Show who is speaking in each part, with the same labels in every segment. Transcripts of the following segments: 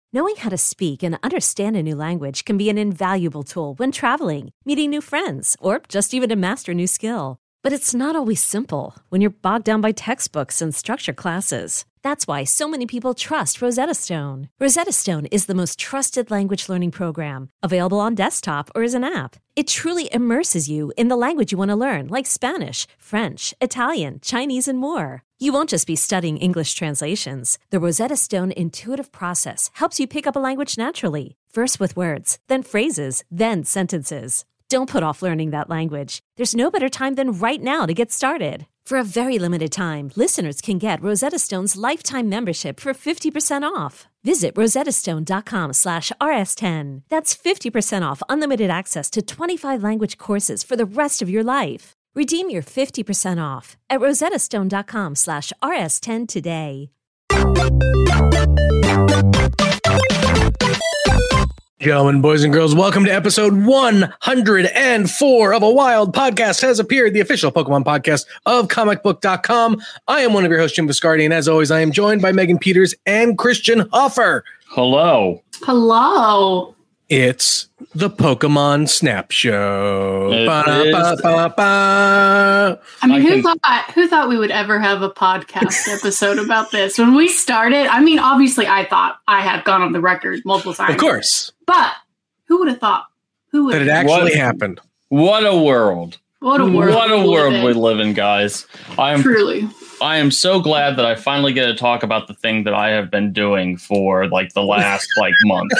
Speaker 1: Knowing how to speak and understand a new language can be an invaluable tool when traveling, meeting new friends, or just even to master a new skill. But it's not always simple when you're bogged down by textbooks and structured classes. That's why so many people trust Rosetta Stone. Rosetta Stone is the most trusted language learning program, available on desktop or as an app. It truly immerses you in the language you want to learn, like Spanish, French, Italian, Chinese, and more. You won't just be studying English translations. The Rosetta Stone intuitive process helps you pick up a language naturally, first with words, then phrases, then sentences. Don't put off learning that language. There's no better time than right now to get started. For a very limited time, listeners can get Rosetta Stone's lifetime membership for 50% off. Visit rosettastone.com/rs10. That's 50% off unlimited access to 25 language courses for the rest of your life. Redeem your 50% off at rosettastone.com/rs10 today.
Speaker 2: Gentlemen, boys and girls, welcome to episode 104 of A Wild Podcast Has Appeared, the official Pokemon podcast of comicbook.com. I am one of your hosts, Jim Viscardi, and as always, I am joined by Megan Peters and Christian Hoffer.
Speaker 3: Hello.
Speaker 4: Hello.
Speaker 2: It's the Pokemon Snap Show.
Speaker 4: I mean, who thought we would ever have a podcast episode about this? When we started, I mean, obviously I thought I have gone on the record multiple times.
Speaker 2: Of course.
Speaker 4: But who would have thought?
Speaker 2: That it actually happened.
Speaker 3: What a world.
Speaker 4: What a world.
Speaker 3: What a world we live in, guys.
Speaker 4: Truly.
Speaker 3: I am so glad that I finally get to talk about the thing that I have been doing for like the last month.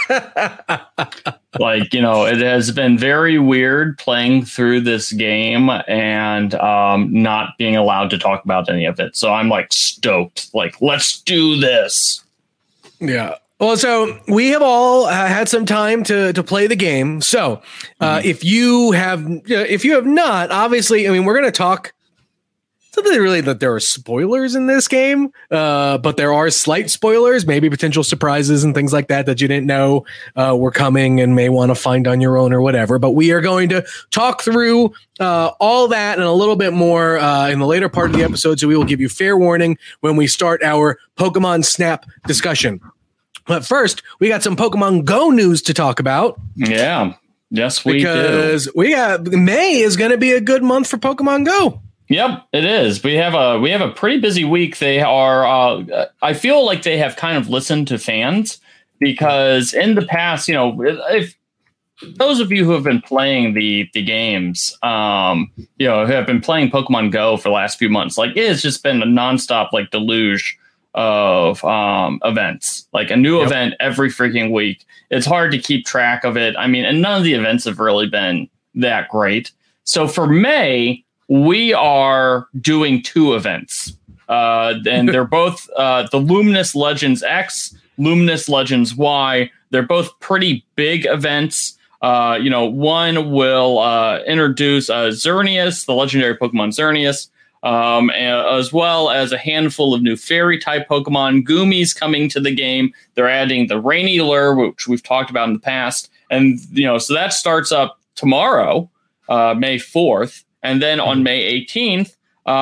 Speaker 3: It has been very weird playing through this game and not being allowed to talk about any of it. So I'm like stoked. Like, let's do this.
Speaker 2: Yeah. Well, so we have all had some time to play the game. So if you have not, obviously, I mean, we're going to talk. It's not really that there are spoilers in this game, but there are slight spoilers, maybe potential surprises and things like that you didn't know were coming and may want to find on your own or whatever. But we are going to talk through all that and a little bit more in the later part of the episode. So we will give you fair warning when we start our Pokemon Snap discussion. But first, we got some Pokemon Go news to talk about.
Speaker 3: Yeah. Yes, we do.
Speaker 2: Because May is going to be a good month for Pokemon Go.
Speaker 3: Yep, it is. We have a pretty busy week. They are. I feel like they have kind of listened to fans because in the past, if those of you who have been playing the games, who have been playing Pokemon Go for the last few months, like it has just been a nonstop deluge of events, like a new event every freaking week. It's hard to keep track of it. I mean, and none of the events have really been that great. So for May, we are doing two events, and they're both the Luminous Legends X, Luminous Legends Y. They're both pretty big events. One will introduce Xerneas, the legendary Pokemon Xerneas, as well as a handful of new Fairy-type Pokemon. Gumi's coming to the game. They're adding the Rainy Lure, which we've talked about in the past. And, so that starts up tomorrow, May 4th. And then on May 18th,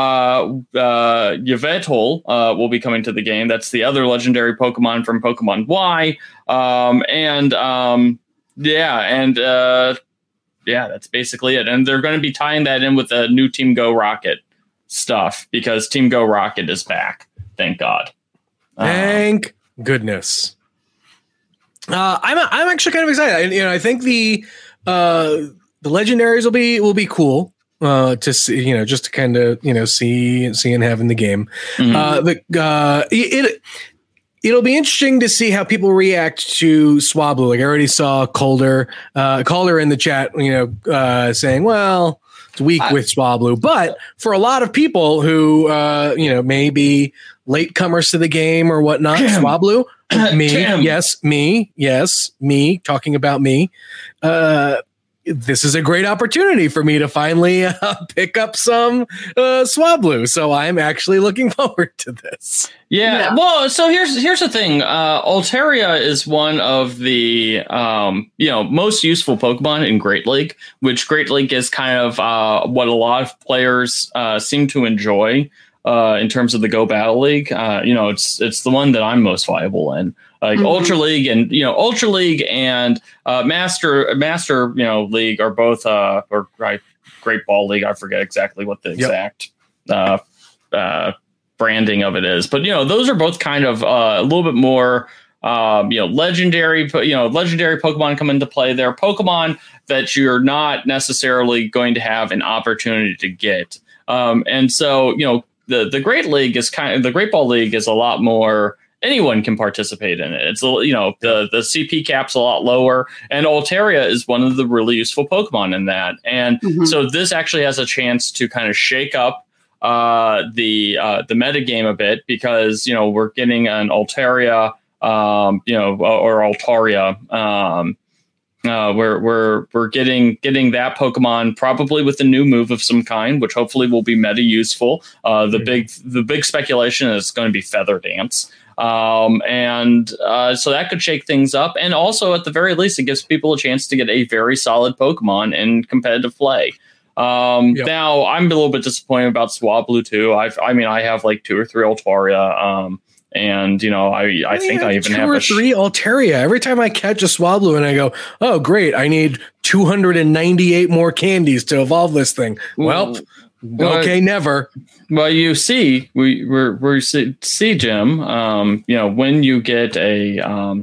Speaker 3: Yveltal will be coming to the game. That's the other legendary Pokemon from Pokemon Y. That's basically it. And they're going to be tying that in with the new Team Go Rocket stuff because Team Go Rocket is back. Thank God.
Speaker 2: Thank goodness. I'm actually kind of excited. I think the legendaries will be cool. To see, just to kind of, see and have in the game. Mm-hmm. It'll be interesting to see how people react to Swablu. Like I already saw Calder in the chat, saying, well, it's weak with Swablu. But for a lot of people who, may be latecomers to the game or whatnot, Swablu, me, talking about me, this is a great opportunity for me to finally pick up some Swablu. So I'm actually looking forward to this.
Speaker 3: Yeah. Well, so here's the thing. Altaria is one of the most useful Pokemon in Great League, which Great League is kind of what a lot of players seem to enjoy in terms of the Go Battle League. It's the one that I'm most viable in. Like Ultra League and Master League are both or Great Ball League. I forget exactly what the exact branding of it is, but those are both kind of a little bit more legendary Pokemon come into play. They're Pokemon that you're not necessarily going to have an opportunity to get. And so, the Great League is the Great Ball League is a lot more, anyone can participate in it. It's, the CP cap's a lot lower, and Altaria is one of the really useful Pokemon in that. And so this actually has a chance to kind of shake up the meta game a bit, because, we're getting an Altaria, or Altaria, we're getting that Pokemon probably with a new move of some kind, which hopefully will be meta useful. The big speculation is going to be Feather Dance. So that could shake things up. And also, at the very least, it gives people a chance to get a very solid Pokemon in competitive play. Now, I'm a little bit disappointed about Swablu too. I have like 2 or 3 Altaria. And I think I even have
Speaker 2: 2 or 3 Altaria. Every time I catch a Swablu and I go, oh great, I need 298 more candies to evolve this thing. Well, okay, never.
Speaker 3: Well, you see, we see, Jim. When you get a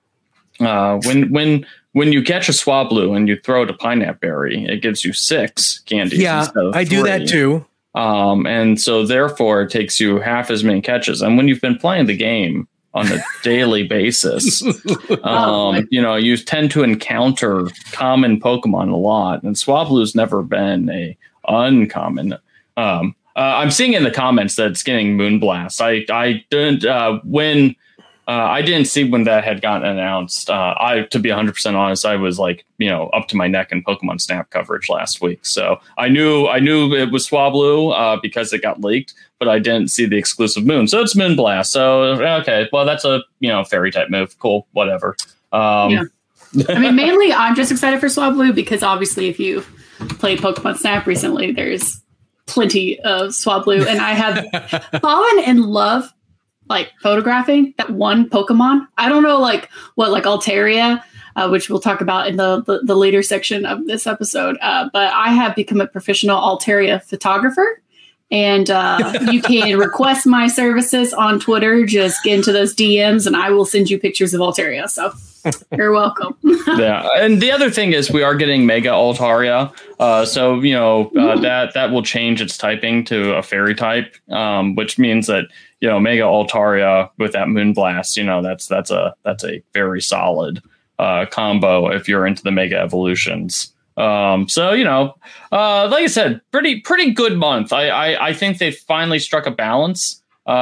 Speaker 3: when you catch a Swablu and you throw it a Pineapple Berry, it gives you 6 candies.
Speaker 2: Yeah, I do that too.
Speaker 3: And so therefore it takes you half as many catches. And when you've been playing the game on a daily basis, you tend to encounter common Pokemon a lot. And Swablu's never been a uncommon. I'm seeing in the comments that it's getting Moonblast. I didn't I didn't see when that had gotten announced. To be 100% honest, I was like, up to my neck in Pokemon Snap coverage last week. So I knew it was Swablu because it got leaked, but I didn't see the exclusive Moon. So it's Moonblast. So, okay, well, that's a, fairy type move. Cool, whatever.
Speaker 4: Mainly I'm just excited for Swablu because obviously if you've played Pokemon Snap recently, there's plenty of Swablu. And I have fallen in love photographing that one Pokemon. I don't know what Altaria, which we'll talk about in the later section of this episode. But I have become a professional Altaria photographer, and you can request my services on Twitter. Just get into those DMs and I will send you pictures of Altaria. So you're welcome.
Speaker 3: Yeah. And the other thing is we are getting Mega Altaria. So, that will change its typing to a fairy type, which means that, Mega Altaria with that Moonblast, that's a very solid combo if you're into the Mega Evolutions. So, like I said, pretty good month. I think they finally struck a balance.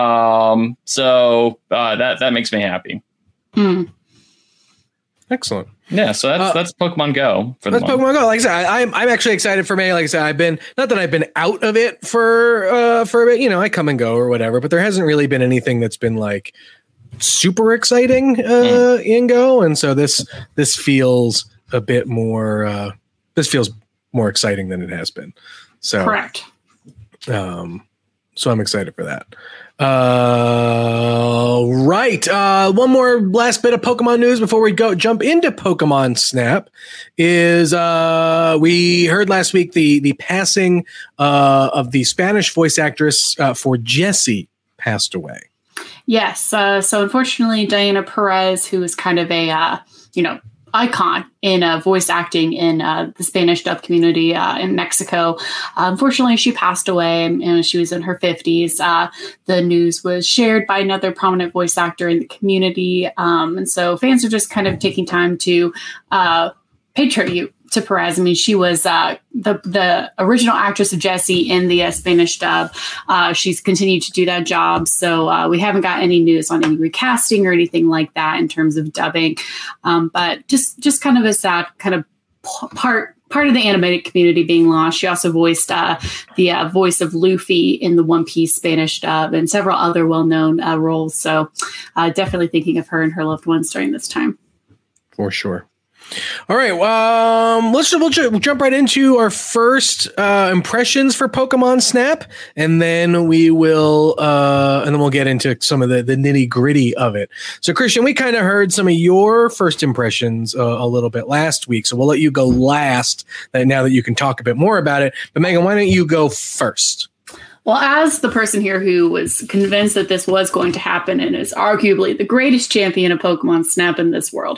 Speaker 3: So that makes me happy.
Speaker 2: Excellent.
Speaker 3: Yeah, so that's Pokemon Go for the month.
Speaker 2: Pokemon Go. Like I said, I'm actually excited for May. Like I said, I've been out of it for a bit. I come and go or whatever, but there hasn't really been anything that's been like super exciting in Go, and so this feels a bit more. This feels more exciting than it has been. So
Speaker 4: correct.
Speaker 2: So I'm excited for that. Right. One more last bit of Pokemon news before we jump into Pokemon Snap is we heard last week the passing of the Spanish voice actress for Jessie passed away. Yes.
Speaker 4: So unfortunately, Diana Perez, who is kind of a icon in voice acting in the Spanish dub community in Mexico. Unfortunately, she passed away and she was in her 50s. The news was shared by another prominent voice actor in the community. And so fans are just kind of taking time to pay tribute to Perez. She was the original actress of Jessie in the Spanish dub. She's continued to do that job. So we haven't got any news on any recasting or anything like that in terms of dubbing. But just kind of a sad kind of part of the animated community being lost. She also voiced the voice of Luffy in the One Piece Spanish dub and several other well-known roles. So definitely thinking of her and her loved ones during this time.
Speaker 2: For sure. All right. We'll jump right into our first impressions for Pokemon Snap, and then we'll get into some of the nitty gritty of it. So, Christian, we kind of heard some of your first impressions a little bit last week, so we'll let you go last. Now that you can talk a bit more about it, but Megan, why don't you go first?
Speaker 4: Well, as the person here who was convinced that this was going to happen and is arguably the greatest champion of Pokemon Snap in this world,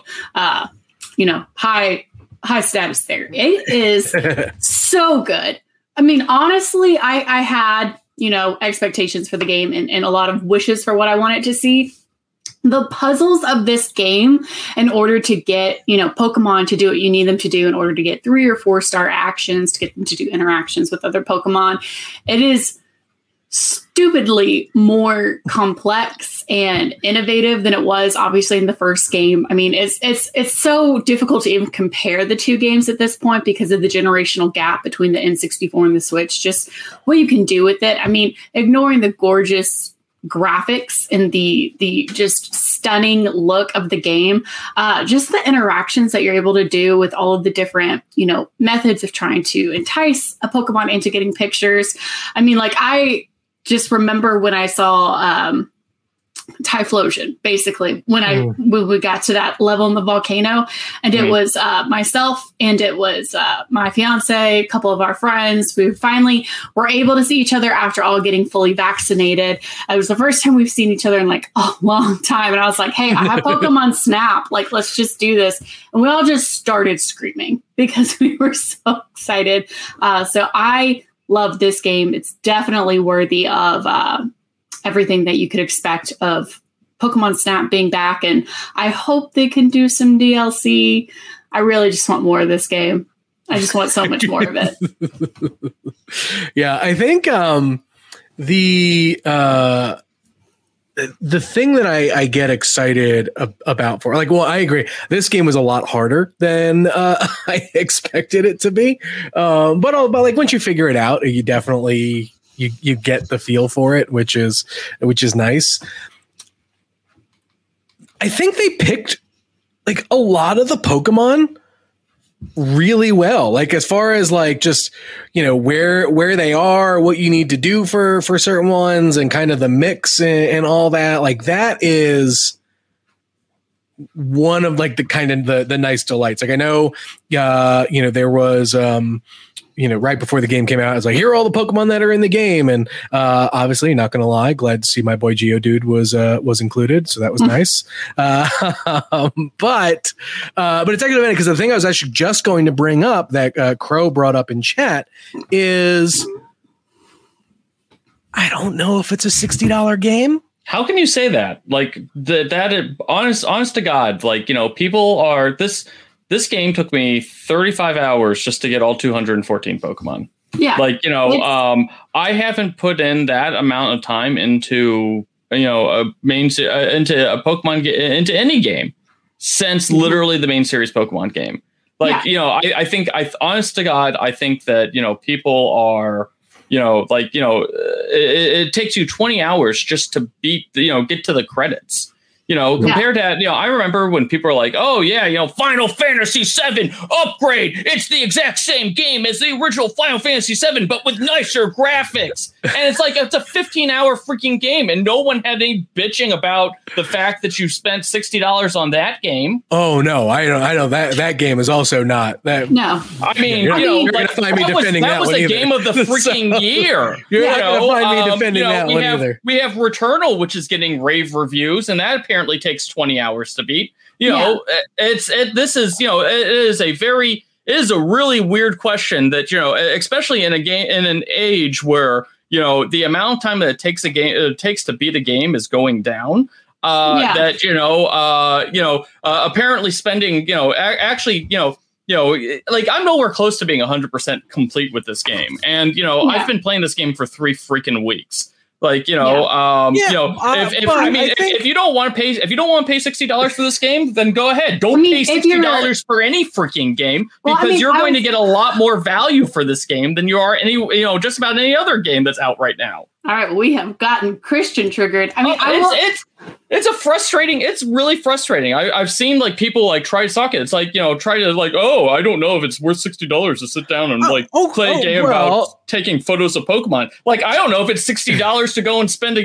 Speaker 4: high status there. It is so good. I mean, honestly, I had, expectations for the game and a lot of wishes for what I wanted to see. The puzzles of this game, in order to get, Pokemon to do what you need them to do, in order to get 3 or 4 star actions, to get them to do interactions with other Pokemon, it is stupidly more complex and innovative than it was obviously in the first game. I mean, it's so difficult to even compare the two games at this point because of the generational gap between the N64 and the Switch, just what you can do with it. I mean, ignoring the gorgeous graphics and the just stunning look of the game, just the interactions that you're able to do with all of the different, methods of trying to entice a Pokemon into getting pictures. I mean, I just remember when I saw Typhlosion, basically, when we got to that level in the volcano, and it was myself and it was my fiance, a couple of our friends. We finally were able to see each other after all getting fully vaccinated. It was the first time we've seen each other in a long time. And I was like, hey, I have Pokemon Snap. Let's just do this. And we all just started screaming because we were so excited. So I love this game. It's definitely worthy of everything that you could expect of Pokemon Snap being back. And I hope they can do some DLC. I really just want more of this game. I just want so much more of it.
Speaker 2: Yeah, I think the thing that I get excited about I agree. This game was a lot harder than I expected it to be. But once you figure it out, you definitely you get the feel for it, which is nice. I think they picked a lot of the Pokemon really well, as far as just where they are, what you need to do for certain ones, and kind of the mix and all that. That is one of the kind of the nice delights. I know there was right before the game came out, I was like, here are all the Pokemon that are in the game. And obviously, not going to lie, glad to see my boy Geodude was included. So that was nice. But it's actually funny because the thing I was actually just going to bring up that Crow brought up in chat is I don't know if it's a $60 game.
Speaker 3: How can you say that? Honest to God, people are This game took me 35 hours just to get all 214 Pokemon.
Speaker 4: Yeah.
Speaker 3: I haven't put in that amount of time into, into a Pokemon into any game since literally the main series Pokemon game. I think honest to God, I think that, people are, it takes you 20 hours just to get to the credits. Compared to, I remember when people were like, oh, yeah, Final Fantasy VII upgrade. It's the exact same game as the original Final Fantasy VII, but with nicer graphics. And it's it's a 15-hour freaking game. And no one had any bitching about the fact that you spent $60 on that game.
Speaker 2: Oh, no, I know that game is also not that.
Speaker 4: No,
Speaker 2: I mean, you're going to find me defending that one.
Speaker 3: That was a game of the freaking year.
Speaker 2: You're not going to find me defending that one either.
Speaker 3: We have Returnal, which is getting rave reviews, and that apparently takes 20 hours to beat. It is a really weird question that, especially in a game, in an age where, the amount of time that it takes to beat a game is going down. Apparently spending, I'm nowhere close to being 100% complete with this game. And, I've been playing this game for 3 freaking weeks. If you don't want to pay $60 for this game, then go ahead. Don't pay $60 for any freaking game because you're going to get a lot more value for this game than you are just about any other game that's out right now.
Speaker 4: All right, we have gotten Christian triggered. I mean,
Speaker 3: it's really frustrating. I've seen like people like try to suck it. It's like, try to like, I don't know if it's worth $60 to sit down and play a game about taking photos of Pokemon. Like, I don't know if it's $60 to go and spend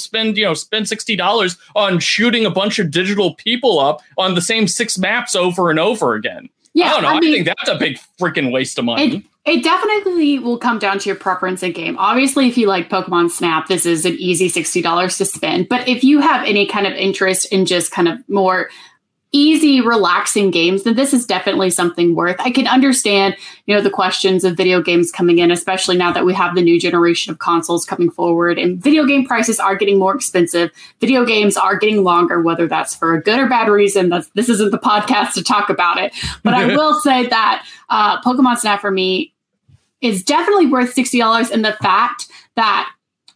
Speaker 3: $60 on shooting a bunch of digital people up on the same 6 maps over and over again. Yeah, I don't know. I think that's a big freaking waste of money.
Speaker 4: It definitely will come down to your preference in game. Obviously, if you like Pokemon Snap, this is an easy $60 to spend. But if you have any kind of interest in just kind of more easy, relaxing games, then this is definitely something worth. I can understand, the questions of video games coming in, especially now that we have the new generation of consoles coming forward, and video game prices are getting more expensive. Video games are getting longer, whether that's for a good or bad reason. This isn't the podcast to talk about it. But I will say that Pokemon Snap for me is definitely worth $60, and the fact that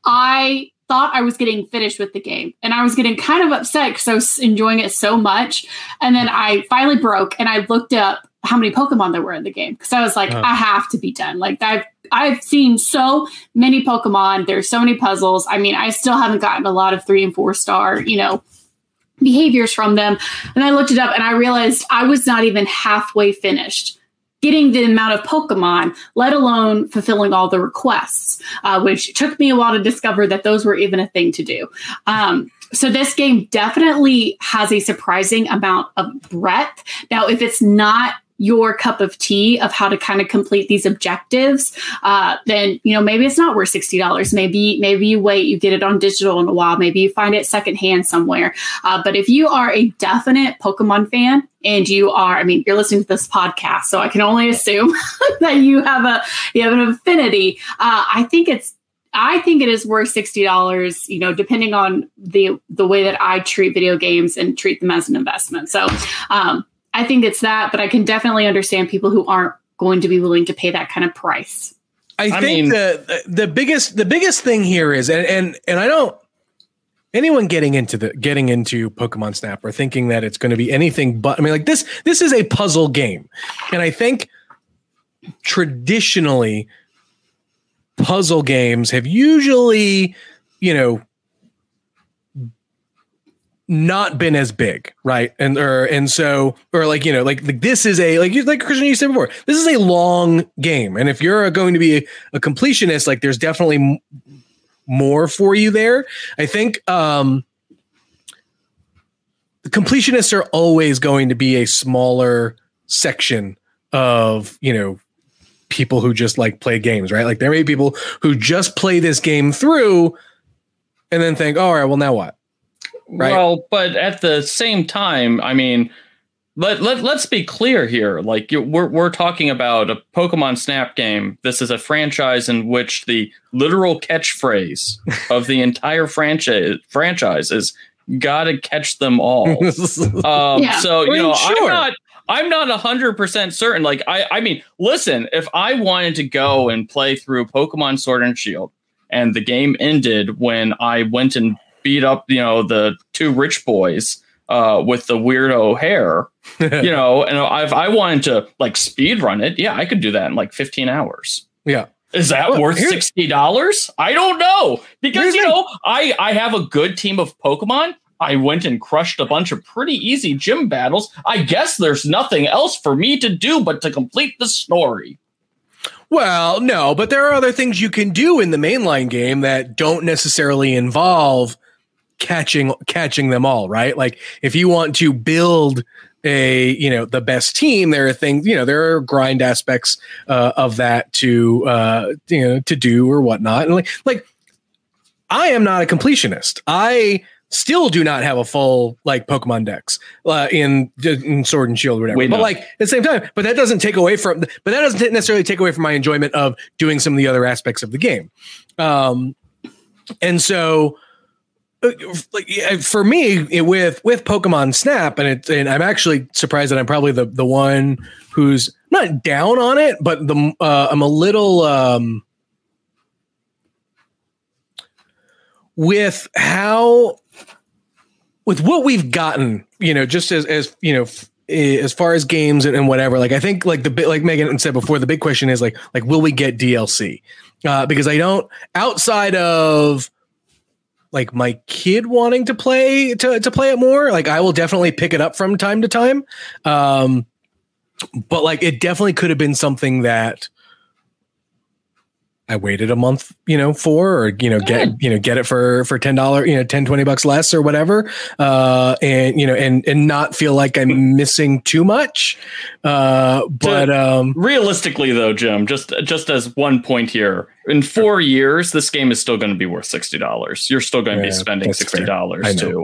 Speaker 4: I thought I was getting finished with the game and I was getting kind of upset because I was enjoying it so much. And then I finally broke and I looked up how many Pokemon there were in the game because I was like, I have to be done. Like I've seen so many Pokemon. There's so many puzzles. I mean, I still haven't gotten a lot of 3 and 4 star, behaviors from them. And I looked it up and I realized I was not even halfway finished getting the amount of Pokemon, let alone fulfilling all the requests, which took me a while to discover that those were even a thing to do. So this game definitely has a surprising amount of breadth. Now, if it's not your cup of tea of how to kind of complete these objectives, then, maybe it's not worth $60. Maybe you wait, you get it on digital in a while. Maybe you find it secondhand somewhere. But if you are a definite Pokemon fan and you're listening to this podcast, so I can only assume that you have an affinity. I think it is worth $60, depending on the way that I treat video games and treat them as an investment. So, I think it's that, but I can definitely understand people who aren't going to be willing to pay that kind of price.
Speaker 2: I think the biggest thing here is, and I don't, anyone getting into Pokemon Snap or thinking that it's going to be anything but, this is a puzzle game. And I think traditionally puzzle games have usually, not been as big, right? And so this is like Christian, you said before, this is a long game, and if you're going to be a completionist, like there's definitely more for you there. I think the completionists are always going to be a smaller section of people who just like play games, right? Like there may be people who just play this game through and then think, all right, well now what? Right.
Speaker 3: Well, but at the same time, let's be clear here. Like we're talking about a Pokemon Snap game. This is a franchise in which the literal catchphrase of the entire franchise is "Gotta catch them all." So sure. I'm not 100% certain. Like listen, if I wanted to go and play through Pokemon Sword and Shield, and the game ended when I went and beat up, the 2 rich boys with the weirdo hair, and if I wanted to like speed run it, I could do that in like 15 hours.
Speaker 2: Yeah.
Speaker 3: Is that worth $60? I don't know, because I have a good team of Pokemon. I went and crushed a bunch of pretty easy gym battles. I guess there's nothing else for me to do but to complete the story.
Speaker 2: Well, no, but there are other things you can do in the mainline game that don't necessarily involve catching them all, right? Like if you want to build the best team, there are things, there are grind aspects of that to do or whatnot. And like I am not a completionist. I still do not have a full like Pokemon dex in Sword and Shield or whatever. But like at the same time, that doesn't necessarily take away from my enjoyment of doing some of the other aspects of the game. And so for me with Pokemon Snap, and I'm actually surprised that I'm probably the one who's not down on it, but I'm a little with what we've gotten, just as far as games and whatever. Like I think like like Megan said before, the big question is like will we get DLC? because I don't, outside of like my kid wanting to play it more, like I will definitely pick it up from time to time. But like it definitely could have been something that I waited a month, for, or, get it for $10, $10, $20 less or whatever. And not feel like I'm missing too much.
Speaker 3: Realistically though, Jim, just as one point here, in 4 years, this game is still going to be worth $60. You're still going to be spending $60 too.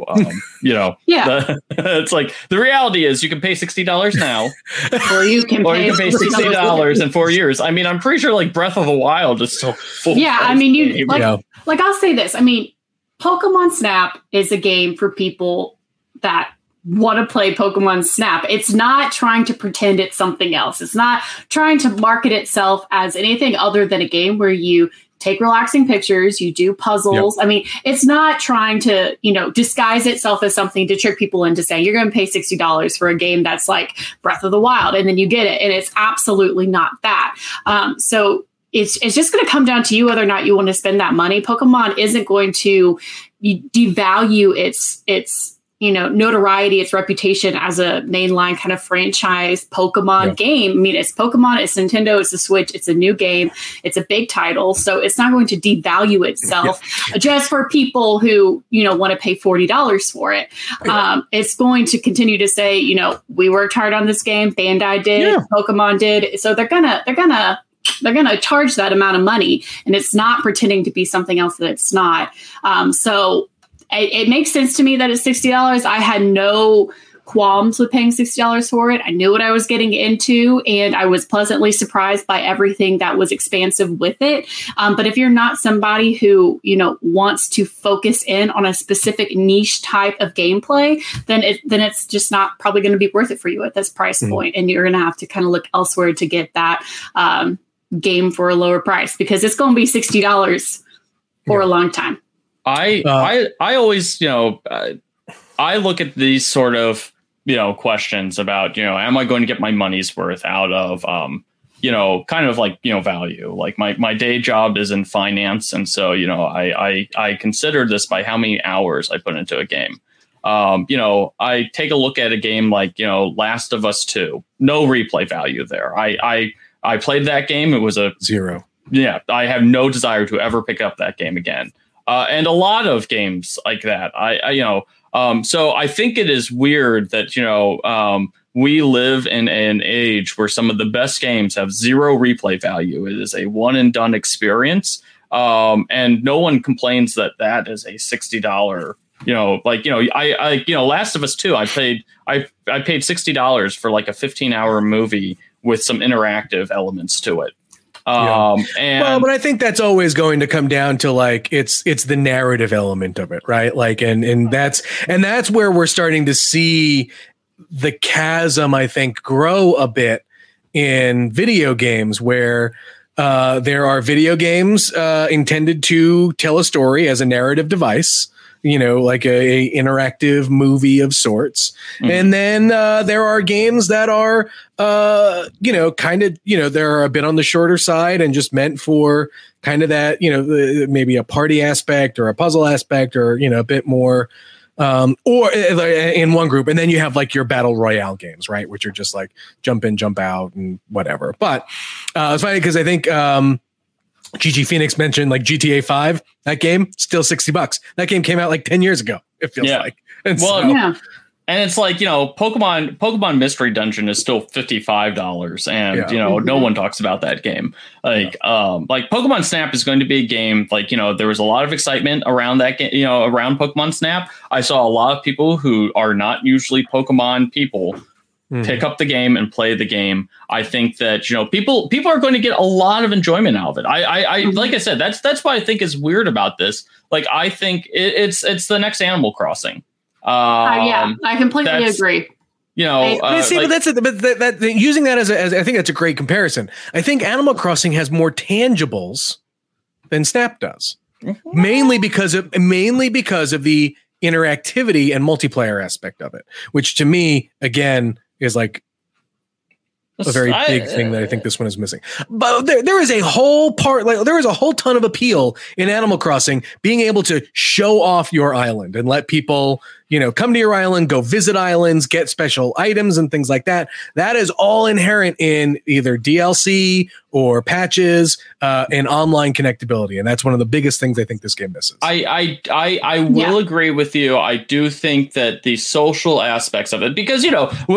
Speaker 3: It's like the reality is you can pay $60 now,
Speaker 4: or you can pay
Speaker 3: $60 in 4 years. I mean, I'm pretty sure like Breath of the Wild is still full.
Speaker 4: Yeah, I mean, like I'll say this. I mean, Pokemon Snap is a game for people that want to play Pokemon Snap. It's not trying to pretend it's something else. It's not trying to market itself as anything other than a game where you take relaxing pictures, you do puzzles. Yep. I mean, it's not trying to, disguise itself as something to trick people into saying you're going to pay $60 for a game that's like Breath of the Wild, and then you get it. And it's absolutely not that. So it's just going to come down to you whether or not you want to spend that money. Pokemon isn't going to devalue its notoriety, its reputation as a mainline kind of franchise Pokemon game. I mean, it's Pokemon, it's Nintendo, it's the Switch, it's a new game, it's a big title. So it's not going to devalue itself just for people who, want to pay $40 for it. It's going to continue to say, we worked hard on this game, Bandai did, Pokemon did. So they're gonna charge that amount of money, and it's not pretending to be something else that it's not. So it makes sense to me that it's $60. I had no qualms with paying $60 for it. I knew what I was getting into, and I was pleasantly surprised by everything that was expansive with it. But if you're not somebody who, wants to focus in on a specific niche type of gameplay, then it's just not probably going to be worth it for you at this price point. And you're going to have to kind of look elsewhere to get that game for a lower price, because it's going to be $60 for a long time.
Speaker 3: I always, I look at these sort of, questions about, am I going to get my money's worth out of, kind of like, value. Like my day job is in finance. And so, I consider this by how many hours I put into a game. I take a look at a game like, Last of Us 2, no replay value there. I played that game. It was a
Speaker 2: 0.
Speaker 3: Yeah. I have no desire to ever pick up that game again. And a lot of games like that, so I think it is weird that, we live in an age where some of the best games have 0 replay value. It is a one and done experience. And no one complains that is a $60, Last of Us 2, I paid $60 for like a 15-hour movie with some interactive elements to it. But
Speaker 2: I think that's always going to come down to like it's the narrative element of it, right? Like, and that's where we're starting to see the chasm, I think, grow a bit in video games, where there are video games intended to tell a story as a narrative device, like a interactive movie of sorts. And then there are games that are, they're a bit on the shorter side and just meant for kind of that, maybe a party aspect or a puzzle aspect, or, a bit more, or in one group. And then you have like your battle royale games, right? Which are just like jump in, jump out and whatever. But it's funny because I think, GG Phoenix mentioned like GTA 5, that game still $60. That game came out like 10 years ago. It feels like. And
Speaker 3: and it's like, Pokemon Mystery Dungeon is still $55, and no one talks about that game. Like Pokemon Snap is going to be a game like, there was a lot of excitement around that game, around Pokemon Snap. I saw a lot of people who are not usually Pokemon people pick up the game and play the game. I think that, people are going to get a lot of enjoyment out of it. I like I said, that's what I think is weird about this. Like, I think it's the next Animal Crossing.
Speaker 4: I completely agree.
Speaker 2: But using that as I think that's a great comparison. I think Animal Crossing has more tangibles than Snap does, mainly because of the interactivity and multiplayer aspect of it, which to me, again, is like a very big thing that I think this one is missing. But there is a whole part, like there is a whole ton of appeal in Animal Crossing, being able to show off your island and let people, come to your island, go visit islands, get special items and things like that. That is all inherent in either DLC or patches and online connectability. And that's one of the biggest things I think this game misses.
Speaker 3: I will agree with you. I do think that the social aspects of it, because,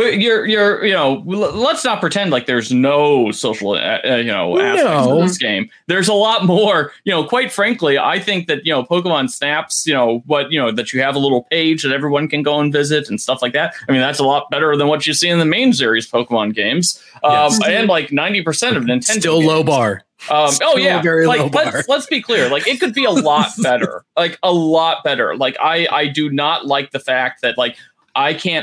Speaker 3: let's not pretend like there's no social, aspects of this game. There's a lot more, quite frankly. I think that, Pokemon Snaps, that you have a little page that everyone can go and visit and stuff like that. I mean, that's a lot better than what you see in the main series Pokemon games. And like 90% of Nintendo
Speaker 2: still
Speaker 3: games.
Speaker 2: Low bar.
Speaker 3: Very low bar. Let's be clear. Like, it could be a lot better. Like, a lot better. Like, I do not like the fact that, like, I can't,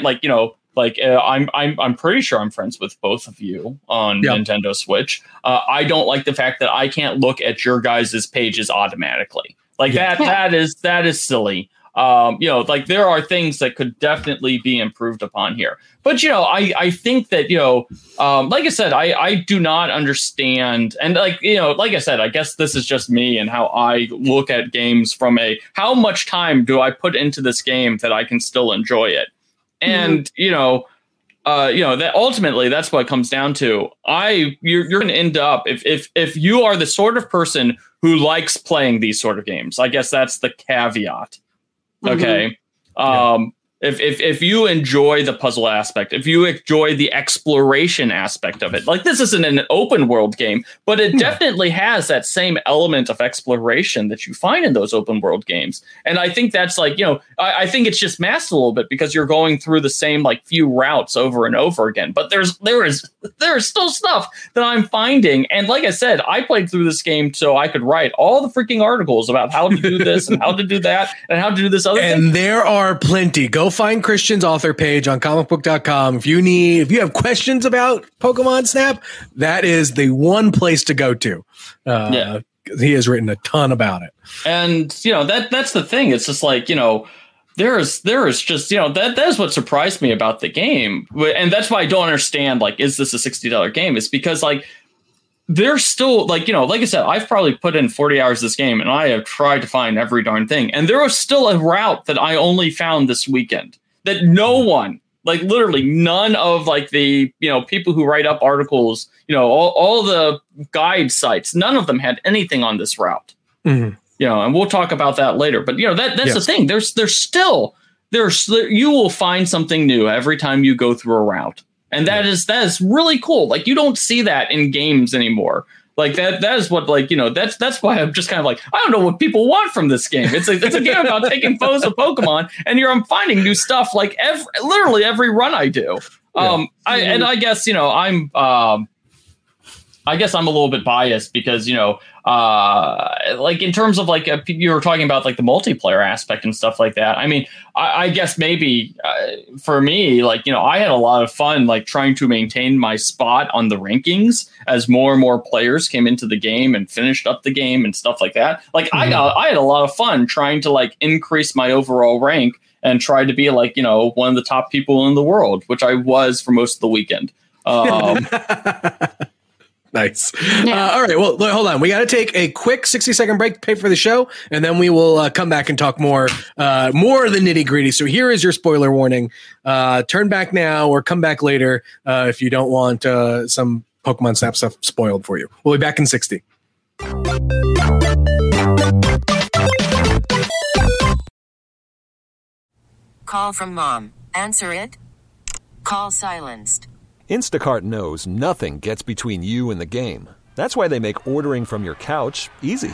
Speaker 3: I'm pretty sure I'm friends with both of you on Nintendo Switch. I don't like the fact that I can't look at your guys' pages automatically. Like, that is silly. There are things that could definitely be improved upon here. But, I think that, like I said, I do not understand. And like I said, I guess this is just me and how I look at games from how much time do I put into this game that I can still enjoy it? And, that ultimately that's what it comes down to. You're going to end up if you are the sort of person who likes playing these sort of games, I guess that's the caveat. Okay. If you enjoy the puzzle aspect, if you enjoy the exploration aspect of it, like this isn't an open world game, but it definitely has that same element of exploration that you find in those open world games. And I think that's like, I think it's just masked a little bit because you're going through the same like few routes over and over again. But there is still stuff that I'm finding. And like I said, I played through this game so I could write all the freaking articles about how to do this and how to do that and how to do this other thing.
Speaker 2: And there are plenty. Go find Christian's author page on comicbook.com. If you have questions about Pokemon Snap, that is the one place to go to. He has written a ton about it.
Speaker 3: And, that's the thing. It's just like, there is just, that is what surprised me about the game. And that's why I don't understand, like, is this a $60 game? It's because, like, there's still like I said, I've probably put in 40 hours this game and I have tried to find every darn thing. And there was still a route that I only found this weekend that no one, like literally none of like the, people who write up articles, all the guide sites, none of them had anything on this route, and we'll talk about that later. But, that's the thing. You will find something new every time you go through a route. And that is really cool. Like, you don't see that in games anymore. Like that is what, like, that's why I'm just kind of like, I don't know what people want from this game. It's a game about taking photos of Pokemon, and I'm finding new stuff like literally every run I do. I guess, I guess I'm a little bit biased because, like in terms of like you were talking about like the multiplayer aspect and stuff like that. I mean, I guess maybe for me, like, I had a lot of fun like trying to maintain my spot on the rankings as more and more players came into the game and finished up the game and stuff like that. Like I had a lot of fun trying to like increase my overall rank and try to be like, one of the top people in the world, which I was for most of the weekend.
Speaker 2: Nice. All right. Well, hold on. We got to take a quick 60-second break to pay for the show, and then we will come back and talk more of the nitty gritty. So here is your spoiler warning. Turn back now or come back later if you don't want some Pokemon Snap stuff spoiled for you. We'll be back in 60.
Speaker 5: Call from mom. Answer it. Call silenced.
Speaker 6: Instacart knows nothing gets between you and the game. That's why they make ordering from your couch easy.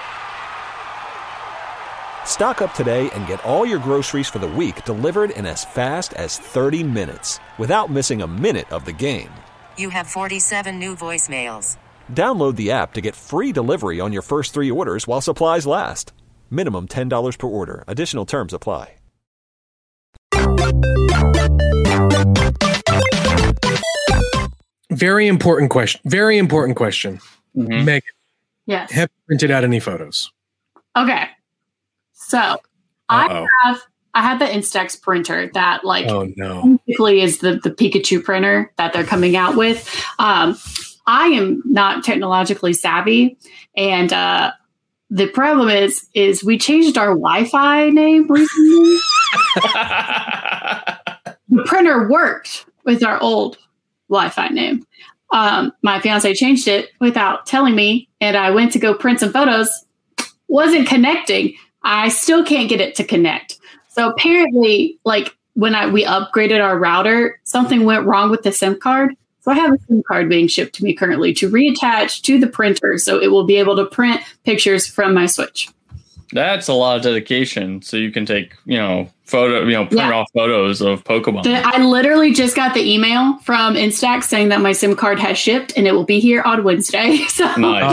Speaker 6: Stock up today and get all your groceries for the week delivered in as fast as 30 minutes without missing a minute of the game.
Speaker 5: You have 47 new voicemails.
Speaker 6: Download the app to get free delivery on your first 3 orders while supplies last. Minimum $10 per order. Additional terms apply.
Speaker 2: Very important question.
Speaker 3: Mm-hmm.
Speaker 2: Megan.
Speaker 4: Yes.
Speaker 2: Have you printed out any photos?
Speaker 4: Okay. So I have I had the Instax printer that
Speaker 2: oh no,
Speaker 4: basically is the Pikachu printer that they're coming out with. I am not technologically savvy, and the problem is we changed our Wi-Fi name recently. The printer worked with our old Wi-Fi name. My fiance changed it without telling me, and I went to go print some photos. Wasn't connecting. I still can't get it to connect. So apparently, like when we upgraded our router, something went wrong with the SIM card. So I have a SIM card being shipped to me currently to reattach to the printer so it will be able to print pictures from my Switch.
Speaker 3: That's a lot of dedication. So you can take, print off photos of Pokemon.
Speaker 4: I literally just got the email from Instax saying that my SIM card has shipped and it will be here on Wednesday. So,
Speaker 3: nice.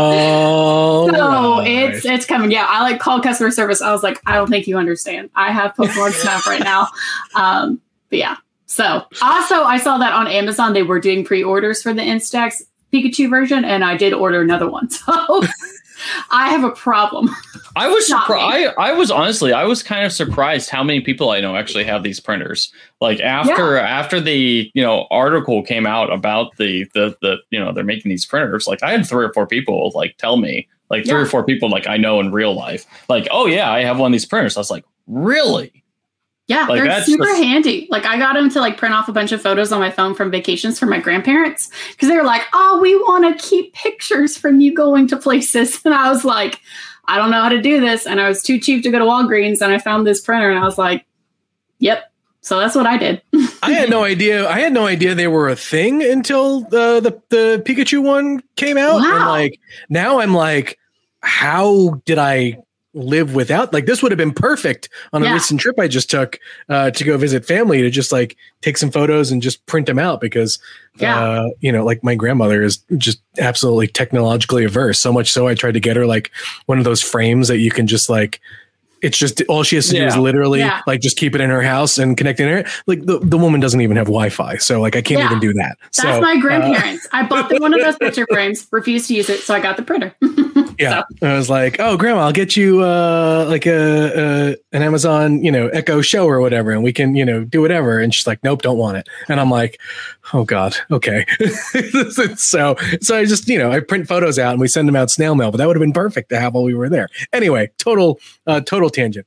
Speaker 4: It's coming. Yeah, I called customer service. I was like, I don't think you understand. I have Pokemon Snap right now. But yeah. So also I saw that on Amazon they were doing pre-orders for the Instax Pikachu version, and I did order another one. So I have a problem.
Speaker 3: I was surprised. I was kind of surprised how many people I know actually have these printers. Like after the article came out about the they're making these printers. Like I had 3 or 4 people tell me, 3 or 4 people I know in real life. Oh yeah, I have one of these printers. I was like, really?
Speaker 4: Yeah, they're super handy. I got them to print off a bunch of photos on my phone from vacations for my grandparents because they were like, "Oh, we want to keep pictures from you going to places." And I was like, "I don't know how to do this." And I was too cheap to go to Walgreens, and I found this printer, and I was like, "Yep." So that's what I did.
Speaker 2: I had no idea. I had no idea they were a thing until the Pikachu one came out.
Speaker 4: Wow.
Speaker 2: And now I'm like, how did I live without this would have been perfect on a recent trip I just took to go visit family, to just take some photos and just print them out because my grandmother is just absolutely technologically averse, so much so I tried to get her one of those frames that you can just it's just all she has to do is literally just keep it in her house and connect in her. The woman doesn't even have Wi-Fi, so I can't even do that.
Speaker 4: That's my grandparents. I bought them one of those picture frames, refused to use it, so I got the printer.
Speaker 2: Yeah, so. I was like, "Oh, Grandma, I'll get you an Amazon, Echo Show or whatever, and we can, do whatever." And she's like, "Nope, don't want it." And I'm like, "Oh God, okay." so I just, I print photos out and we send them out snail mail. But that would have been perfect to have while we were there. Anyway, total tangent.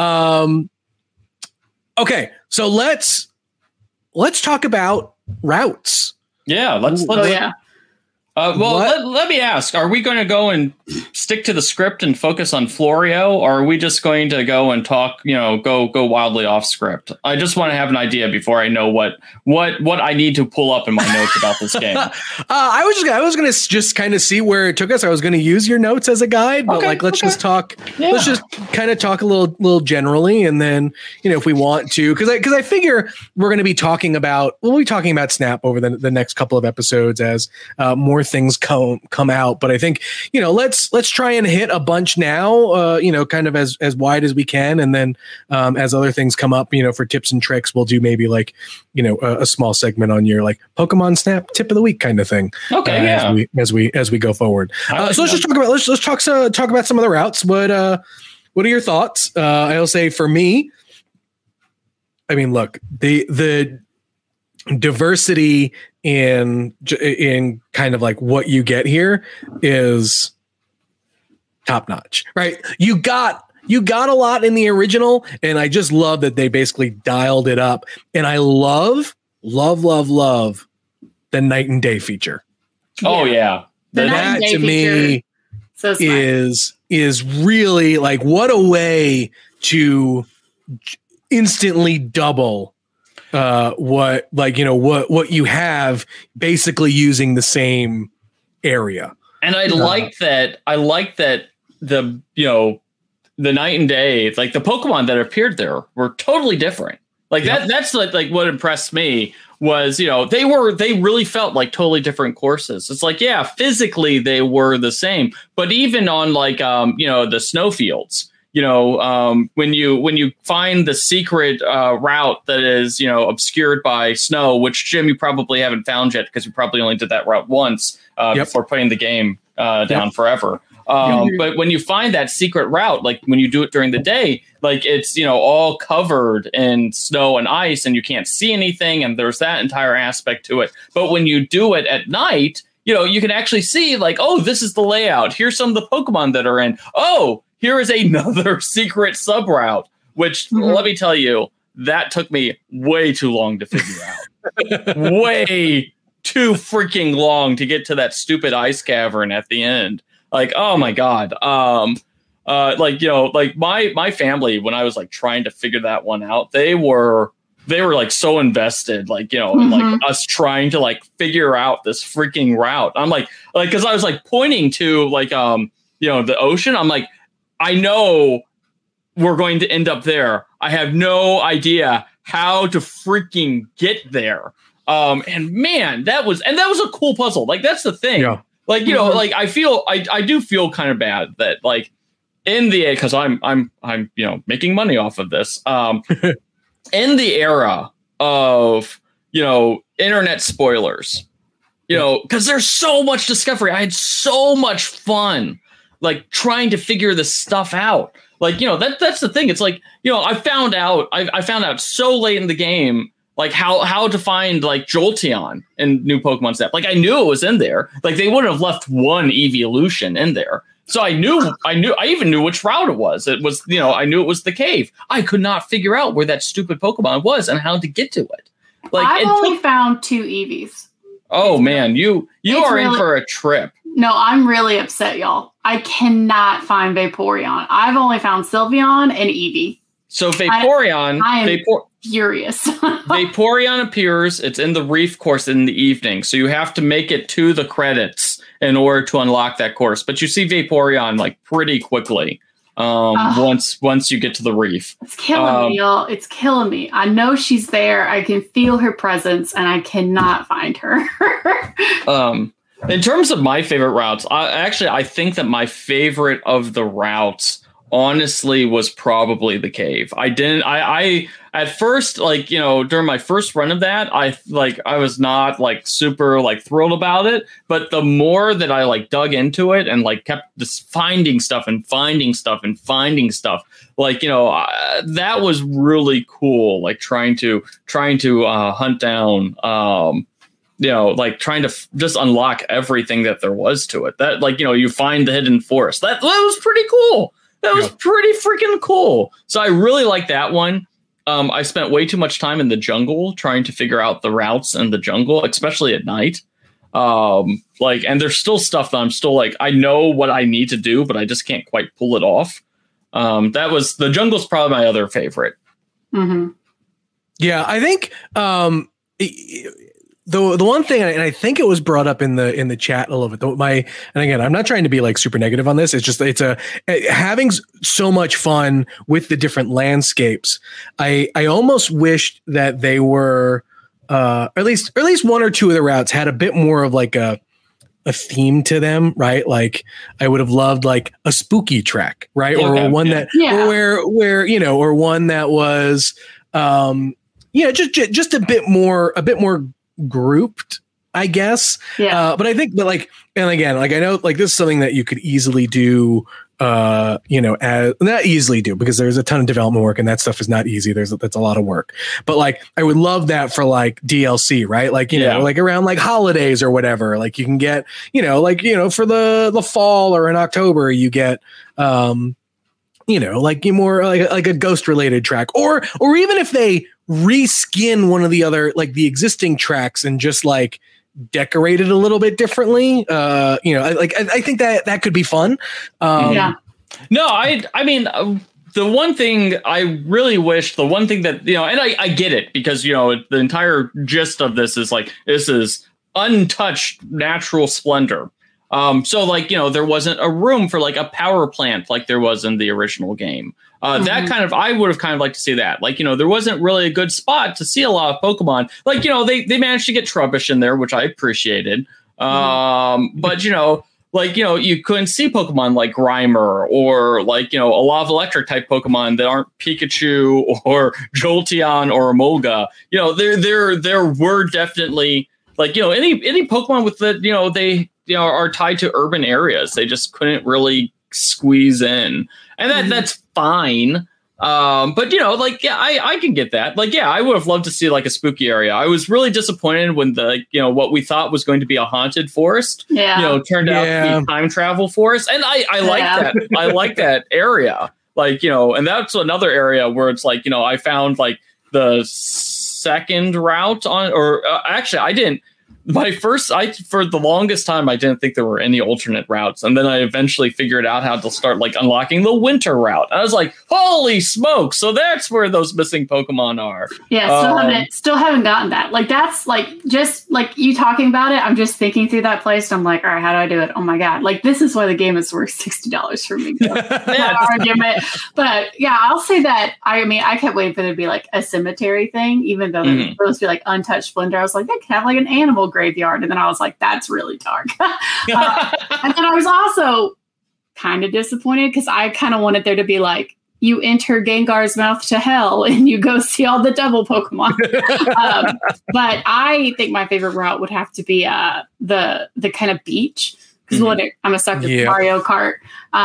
Speaker 2: Okay, so let's talk about routes.
Speaker 3: Yeah, let's. Let me ask, are we going to go and stick to the script and focus on Florio, or are we just going to go and talk, go wildly off script? I just want to have an idea before I know what I need to pull up in my notes about this game.
Speaker 2: I was going to just kind of see where it took us. I was going to use your notes as a guide, but let's just talk. Yeah. Let's just kind of talk a little generally, and then if we want to, because I figure we're going to be talking about Snap over the next couple of episodes as more things come out. But I think let's try and hit a bunch now, kind of as wide as we can, and then as other things come up, for tips and tricks, we'll do maybe a small segment on your Pokemon Snap tip of the week kind of thing.
Speaker 3: Okay,
Speaker 2: as we go forward. So let's just talk about some of the routes. What are your thoughts? I'll say for me, I mean, look, the diversity in kind of what you get here is top notch, right? You got a lot in the original, and I just love that they basically dialed it up. And I love the night and day feature.
Speaker 3: Oh yeah,
Speaker 2: that to me is really what a way to instantly double what you have, basically using the same area.
Speaker 3: And I like that the night and day, the Pokemon that appeared there were totally different. That's what impressed me was, they really felt like totally different courses. It's physically they were the same, but even on the snowfields, when you find the secret route that is, obscured by snow, which, Jim, you probably haven't found yet because you probably only did that route once before putting the game down forever. But when you find that secret route, like when you do it during the day, like it's, all covered in snow and ice and you can't see anything. And there's that entire aspect to it. But when you do it at night, you can actually see like, oh, this is the layout. Here's some of the Pokemon that are in. Oh, here is another secret sub route, which let me tell you, that took me way too long to figure out. Way too freaking long to get to that stupid ice cavern at the end. Like, oh my God. Like my family, when I was like trying to figure that one out, they were like so invested, like, in like us trying to like figure out this freaking route. I'm like, cause I was like pointing to like, the ocean. I'm like, I know we're going to end up there. I have no idea how to freaking get there. And man, that was a cool puzzle. Like, that's the thing. Yeah. Like, like I do feel kind of bad that like in the, cause I'm, making money off of this. In the era of, internet spoilers, cause there's so much discovery. I had so much fun, like trying to figure this stuff out. Like, that's the thing. It's like, I found out so late in the game, like how to find like Jolteon in New Pokemon Snap. Like I knew it was in there. Like they wouldn't have left one evolution in there. So I even knew which route it was. It was, I knew it was the cave. I could not figure out where that stupid Pokemon was and how to get to it. Like
Speaker 4: I've only found 2 Eevees.
Speaker 3: Oh man, you are in for a trip.
Speaker 4: No, I'm really upset, y'all. I cannot find Vaporeon. I've only found Sylveon and Eevee.
Speaker 3: So Vaporeon,
Speaker 4: I am furious.
Speaker 3: Vaporeon appears. It's in the Reef course in the evening, so you have to make it to the credits in order to unlock that course. But you see Vaporeon like pretty quickly once you get to the Reef.
Speaker 4: It's killing me, y'all. It's killing me. I know she's there. I can feel her presence, and I cannot find her.
Speaker 3: In terms of my favorite routes, I think that my favorite of the routes honestly was probably the cave. I at first, like, during my first run of that, I was not like super like thrilled about it, but the more that I like dug into it and like kept just finding stuff, like, that was really cool. Like trying to hunt down, like trying to just unlock everything that there was to it. That, like, you find the hidden forest. That was pretty cool. That was pretty freaking cool. So I really like that one. I spent way too much time in the jungle trying to figure out the routes in the jungle, especially at night. And there's still stuff that I'm still like, I know what I need to do, but I just can't quite pull it off. The jungle's probably my other favorite.
Speaker 4: Mm-hmm.
Speaker 2: Yeah, I think the one thing, and I think it was brought up in the chat a little bit, and again, I'm not trying to be like super negative on this. It's just, having so much fun with the different landscapes. I almost wished that they were, at least one or two of the routes had a bit more of like a theme to them, right? Like I would have loved like a spooky track, right? Or one that, where, or one that was, just a bit more grouped, I guess. Yeah. But I think that like, and again, like I know like this is something that you could easily do, not easily do, because there's a ton of development work and that stuff is not easy. That's a lot of work. But like I would love that for like DLC, right? Like, like around like holidays or whatever. Like you can get, for the fall or in October, you get like more like a ghost related track, or even if they reskin one of the other, like the existing tracks and just like decorate it a little bit differently. I think that could be fun.
Speaker 3: No, I mean, the one thing I really wish, the one thing that, and I get it, because, the entire gist of this is like, this is untouched natural splendor. So like, there wasn't a room for like a power plant like there was in the original game. That kind of, I would have kind of liked to see that. Like, there wasn't really a good spot to see a lot of Pokemon. Like, they managed to get Trubbish in there, which I appreciated. But, you couldn't see Pokemon like Grimer or like, a Lava Electric type Pokemon that aren't Pikachu or Jolteon or Emolga. There were definitely like, any Pokemon with the, they, are tied to urban areas. They just couldn't really squeeze in, and that's fine. But I can get that. Like, I would have loved to see like a spooky area. I was really disappointed when what we thought was going to be a haunted forest, turned out to be time travel forest. And I like that. I like that area. Like, and that's another area where it's like, I found like the second route actually I didn't. For the longest time, I didn't think there were any alternate routes. And then I eventually figured out how to start like unlocking the winter route. I was like, holy smoke. So that's where those missing Pokemon are.
Speaker 4: Yeah. Still haven't gotten that. Like, that's like, just like you talking about it. I'm just thinking through that place. And I'm like, all right, how do I do it? Oh my God. Like, this is why the game is worth $60 for me. Argument. But yeah, I'll say that. I kept waiting for there to be like a cemetery thing, even though there was supposed to be like untouched splendor. I was like, that could have like an animal graveyard, and then I was like, that's really dark. And then I was also kind of disappointed because I kind of wanted there to be like, you enter Gengar's mouth to hell and you go see all the devil Pokemon. But I think my favorite route would have to be the kind of beach, because I'm a sucker for Mario Kart.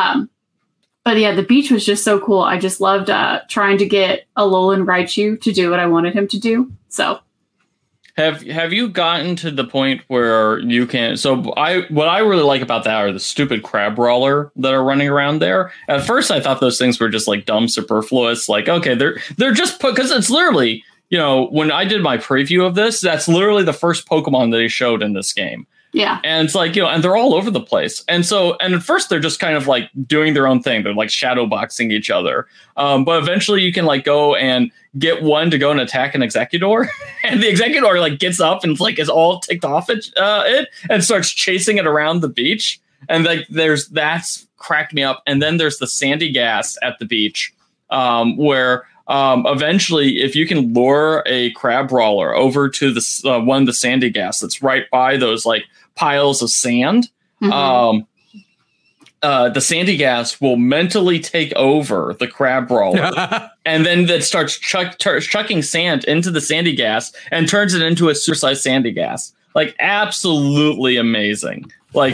Speaker 4: But yeah, the beach was just so cool. I just loved trying to get Alolan Raichu to do what I wanted him to do. So
Speaker 3: Have you gotten to the point where you can? So what I really like about that are the stupid crab brawler that are running around there. At first, I thought those things were just like dumb, superfluous. Like, okay, they're just because it's literally, when I did my preview of this, that's literally the first Pokemon that they showed in this game.
Speaker 4: Yeah.
Speaker 3: And it's like, and they're all over the place. And at first they're just kind of like doing their own thing. They're like shadow boxing each other. But eventually you can like go and get one to go and attack an Executor. And the Executor like gets up and like is all ticked off at it and starts chasing it around the beach. And like that's cracked me up. And then there's the Sandygast at the beach where eventually, if you can lure a crab brawler over to the one of the Sandygast that's right by those like piles of sand, the Sandygast will mentally take over the crab brawler, and then that starts chucking sand into the Sandygast and turns it into a super-sized Sandygast. Like, absolutely amazing. Like,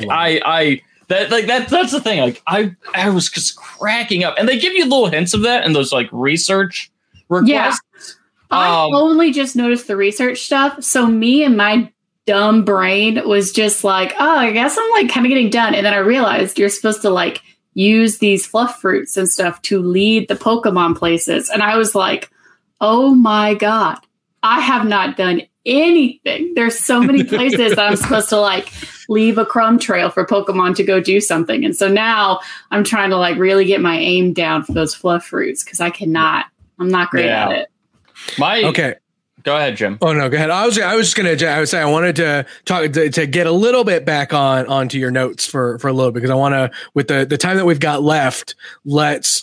Speaker 3: that's the thing. Like, I was just cracking up, and they give you little hints of that in those like research requests.
Speaker 4: Yeah, I only just noticed the research stuff. So me and my dumb brain was just like, oh, I guess I'm like kind of getting done. And then I realized you're supposed to like use these fluff fruits and stuff to lead the Pokemon places. And I was like, oh my God, I have not done anything. There's so many places that I'm supposed to like leave a crumb trail for Pokemon to go do something. And so now I'm trying to like really get my aim down for those fluff fruits because I'm not great at it.
Speaker 2: Okay.
Speaker 3: Go ahead, Jim.
Speaker 2: Oh no, go ahead. I was just gonna. I would say I wanted to talk to get a little bit back onto your notes for a little bit, because I want to, with the time that we've got left, let's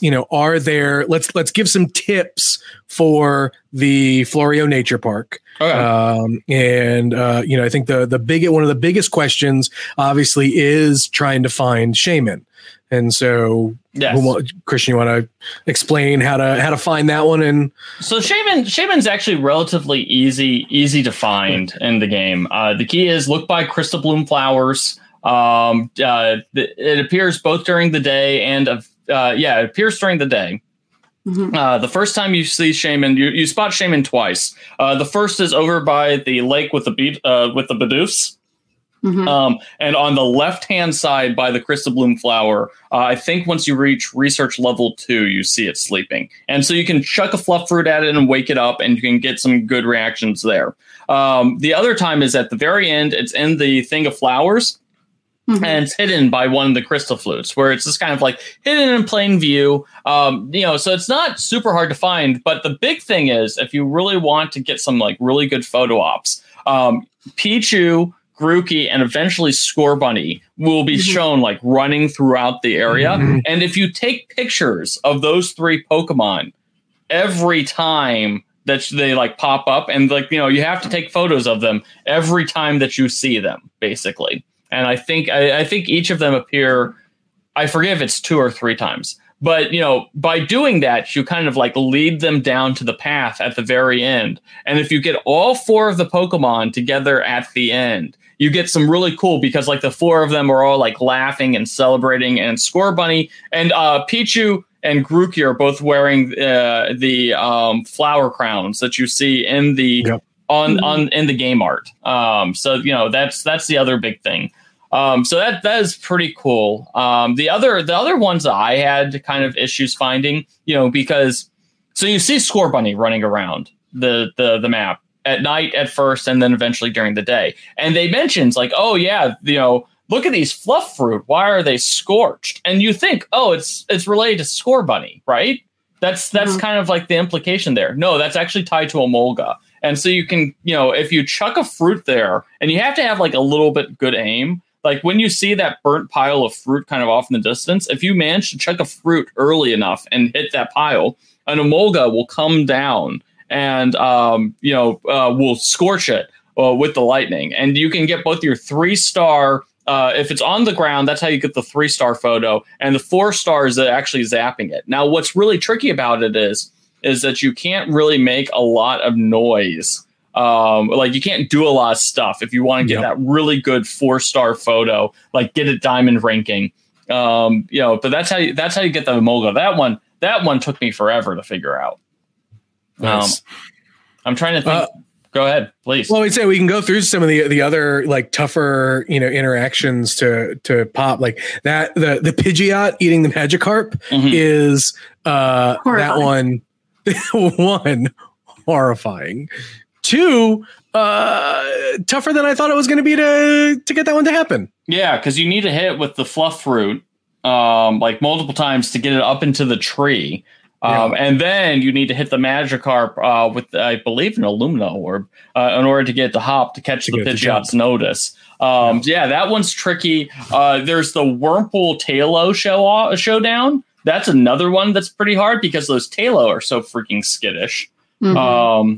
Speaker 2: give some tips for the Florio Nature Park. Okay. I think one of the biggest questions obviously is trying to find Shaman. And so, yes. Christian, you want to explain how to find that one? And
Speaker 3: so Shaman's actually relatively easy to find in the game. The key is look by Crystal Bloom flowers. It appears both during the day and it appears during the day. Mm-hmm. The first time you see Shaman, you spot Shaman twice. The first is over by the lake with the Bidoofs. Mm-hmm. And on the left-hand side by the Crystal Bloom flower, I think once you reach research level 2, you see it sleeping. And so you can chuck a fluff fruit at it and wake it up, and you can get some good reactions there. The other time is at the very end. It's in the thing of flowers, mm-hmm. and it's hidden by one of the crystal flutes, where it's just kind of like hidden in plain view. So it's not super hard to find. But the big thing is, if you really want to get some like really good photo ops, Pichu, Grookey, and eventually Scorbunny will be mm-hmm. shown like running throughout the area. Mm-hmm. And if you take pictures of those 3 Pokemon every time that they like pop up, and like, you have to take photos of them every time that you see them, basically. And I think each of them appear, I forget if it's 2 or 3 times, But, by doing that, you kind of like lead them down to the path at the very end. And if you get all 4 of the Pokemon together at the end, you get some really cool, because like the 4 of them are all like laughing and celebrating, and Scorbunny and Pichu and Grookey are both wearing the flower crowns that you see in the in the game art. So that's the other big thing. So that is pretty cool. The other ones that I had kind of issues finding, because so you see Scorbunny running around the map at night at first, and then eventually during the day. And they mentioned like, oh yeah, look at these fluff fruit. Why are they scorched? And you think, oh, it's related to Scorbunny, right? That's kind of like the implication there. No, that's actually tied to Emolga. And so you can, if you chuck a fruit there, and you have to have like a little bit good aim. Like when you see that burnt pile of fruit kind of off in the distance, if you manage to chuck a fruit early enough and hit that pile, an Emolga will come down and will scorch it with the lightning. And you can get both your 3-star, if it's on the ground, that's how you get the 3-star photo, and the 4 stars that actually zapping it. Now, what's really tricky about it is that you can't really make a lot of noise. Like you can't do a lot of stuff if you want to get that really good 4-star photo, like get it diamond ranking. But that's how you get the Emolga. That one took me forever to figure out. Nice. I'm trying to think. Go ahead, please.
Speaker 2: Well, I'd say we can go through some of the other like tougher, interactions to pop, like that. The Pidgeot eating the Magikarp is horrifying. That one horrifying. 2 tougher than I thought it was going to be to get that one to happen.
Speaker 3: Yeah, because you need to hit with the fluff fruit like multiple times to get it up into the tree. And then you need to hit the Magikarp with, I believe, an Illumina orb in order to get the hop to catch the Pidgeot's notice. That one's tricky. There's the Wurmple Tailo showdown. That's another one that's pretty hard because those Tailo are so freaking skittish. That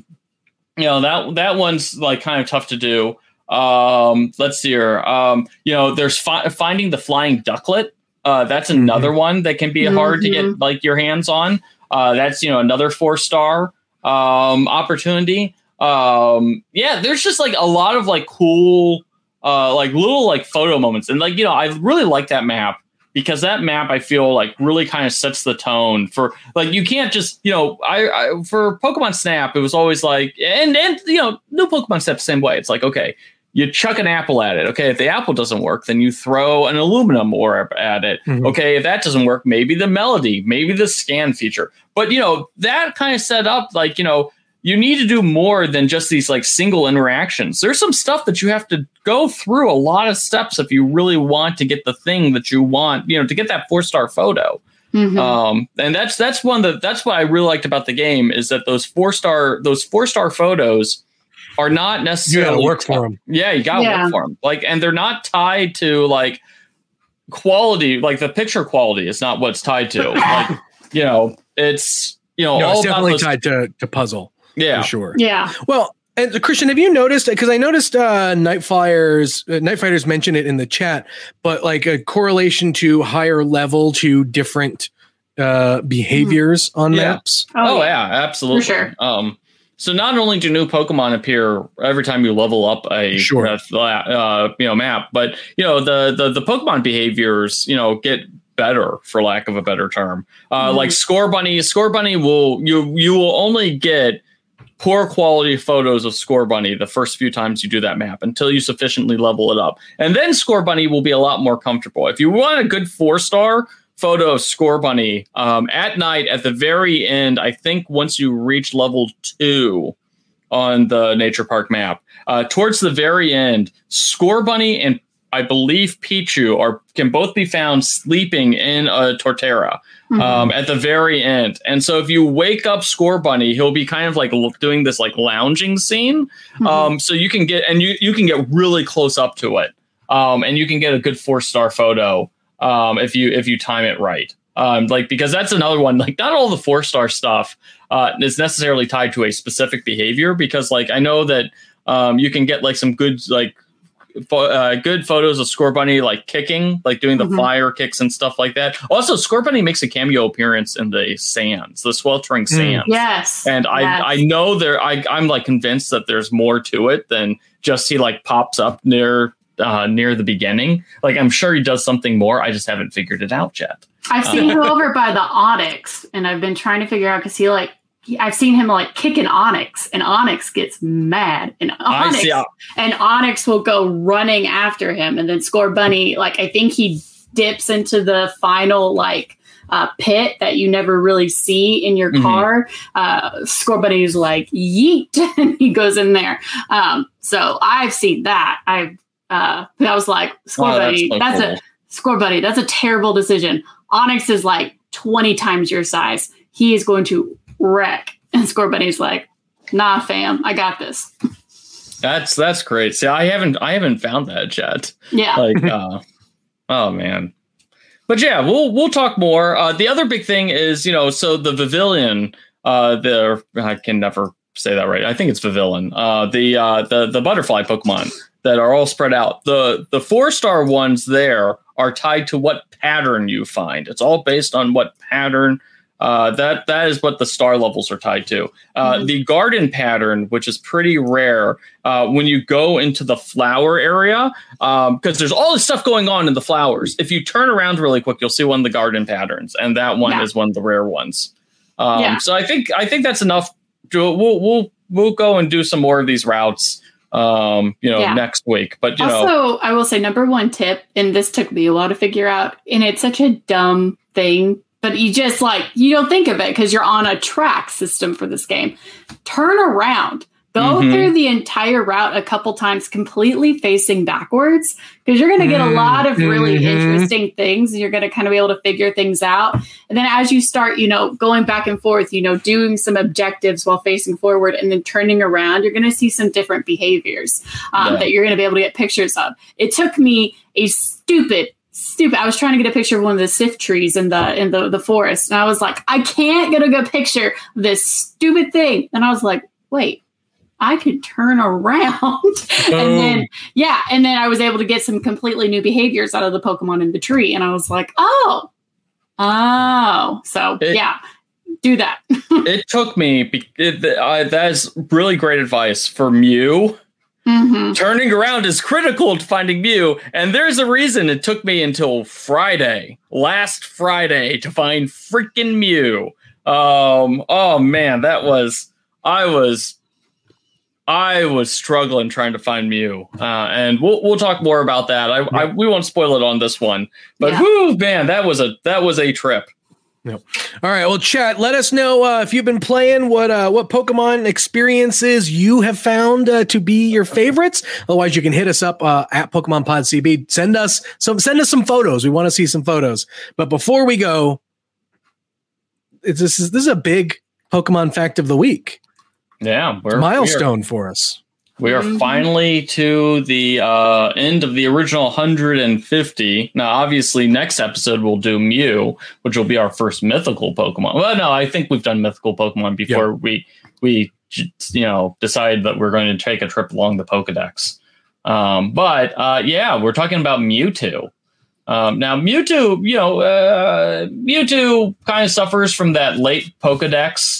Speaker 3: one's like kind of tough to do. Let's see here. There's finding the flying ducklet. That's another one that can be hard to get like your hands on. That's another 4-star opportunity. There's just like a lot of like cool like little like photo moments, and like I really like that map because that map I feel like really kind of sets the tone for like you can't just I for Pokemon Snap it was always like and new Pokemon Snap the same way. It's like okay. You chuck an apple at it. Okay, if the apple doesn't work, then you throw an aluminum orb at it. Okay, if that doesn't work, maybe the melody, maybe the scan feature. But, that kind of set up like, you need to do more than just these like single interactions. There's some stuff that you have to go through a lot of steps if you really want to get the thing that you want, to get that 4-star photo. And that's what I really liked about the game is that those 4-star photos are not necessarily
Speaker 2: you gotta work for them.
Speaker 3: Yeah, you gotta work for them. Like, and they're not tied to like quality. Like the picture quality is not what's tied to. Like, it's all
Speaker 2: it's definitely tied to puzzle.
Speaker 3: Yeah,
Speaker 2: for sure.
Speaker 4: Yeah.
Speaker 2: Well, and Christian, have you noticed? Because I noticed Night Fighters mentioned it in the chat, but like a correlation to higher level to different behaviors on maps.
Speaker 3: Oh yeah, absolutely.
Speaker 4: For sure.
Speaker 3: So not only do new Pokemon appear every time you level up a map, but the Pokemon behaviors get better, for lack of a better term. Like Scorbunny will only get poor quality photos of Scorbunny the first few times you do that map until you sufficiently level it up, and then Scorbunny will be a lot more comfortable. If you want a good 4-star photo of Scorbunny at night at the very end, I think once you reach level 2 on the Nature Park map, towards the very end, Scorbunny and I believe Pichu can both be found sleeping in a Torterra at the very end. And so if you wake up Scorbunny, he'll be kind of like doing this like lounging scene. So you can get you can get really close up to it, and you can get a good 4-star photo. If you time it right, because that's another one, like not all the 4-star stuff is necessarily tied to a specific behavior, because like I know that you can get like some good like good photos of Scorbunny like kicking, like doing the fire kicks and stuff like that. Also, Scorbunny makes a cameo appearance in the sands, the sweltering sands.
Speaker 4: Yes,
Speaker 3: and I know I'm like convinced that there's more to it than just he like pops up near the beginning. Like I'm sure he does something more. I just haven't figured it out yet.
Speaker 4: I've seen him over by the Onyx, and I've been trying to figure out because I've seen him like kicking Onyx, and Onyx gets mad, and Onyx will go running after him, and then Scorbunny, like I think he dips into the final like pit that you never really see in your car. Scorbunny's like yeet, and he goes in there. So I've seen that. I was like, Scorbunny, Scorbunny, that's a terrible decision. Onyx is like 20 times your size. He is going to wreck. And Scorbunny's like, nah, fam, I got this.
Speaker 3: That's great. See, I haven't found that yet.
Speaker 4: Yeah.
Speaker 3: Like, oh man. But yeah, we'll talk more. The other big thing is, so the Vivillon, I can never say that right. I think it's Vivillon. The butterfly Pokemon that are all spread out. The 4-star ones there are tied to what pattern you find. It's all based on what pattern. That is what the star levels are tied to. The garden pattern, which is pretty rare, when you go into the flower area, because there's all this stuff going on in the flowers. If you turn around really quick, you'll see one of the garden patterns, and that one is one of the rare ones. So I think that's enough. We'll go and do some more of these routes. Next week. But
Speaker 4: also, I will say number one tip, and this took me a while to figure out, and it's such a dumb thing, but you just you don't think of it because you're on a track system for this game. Turn around. Go through the entire route a couple times completely facing backwards, because you're going to get a lot of really interesting things, and you're going to kind of be able to figure things out. And then as you start, going back and forth, doing some objectives while facing forward and then turning around, you're going to see some different behaviors that you're going to be able to get pictures of. It took me a stupid. I was trying to get a picture of one of the sif trees in the forest, and I was like, I can't get a good picture of this stupid thing. And I was like, wait, I could turn around. And then I was able to get some completely new behaviors out of the Pokemon in the tree. And I was like, oh, so do that.
Speaker 3: It took me, that is really great advice for Mew. Turning around is critical to finding Mew. And there's a reason it took me until last Friday to find freaking Mew. Oh man, I was struggling trying to find Mew, and we'll talk more about that. We won't spoil it on this one, but man, that was a trip.
Speaker 2: Yep. All right, well, chat. Let us know if you've been playing, what Pokemon experiences you have found to be your favorites. Otherwise, you can hit us up at Pokemon Pod CB. Send us some photos. We want to see some photos. But before we go, this is a big Pokemon fact of the week.
Speaker 3: Yeah,
Speaker 2: it's a milestone for us.
Speaker 3: We are finally to the end of the original 150. Now, obviously, next episode we'll do Mew, which will be our first mythical Pokemon. Well, no, I think we've done mythical Pokemon before we decide that we're going to take a trip along the Pokedex. We're talking about Mewtwo. Now, Mewtwo, Mewtwo kind of suffers from that late Pokedex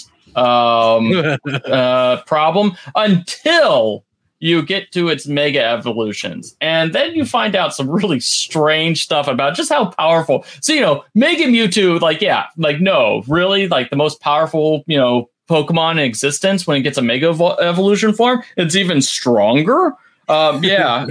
Speaker 3: problem until you get to its mega evolutions, and then you find out some really strange stuff about just how powerful. So Mega Mewtwo, the most powerful Pokemon in existence. When it gets a mega evolution form, it's even stronger. Mega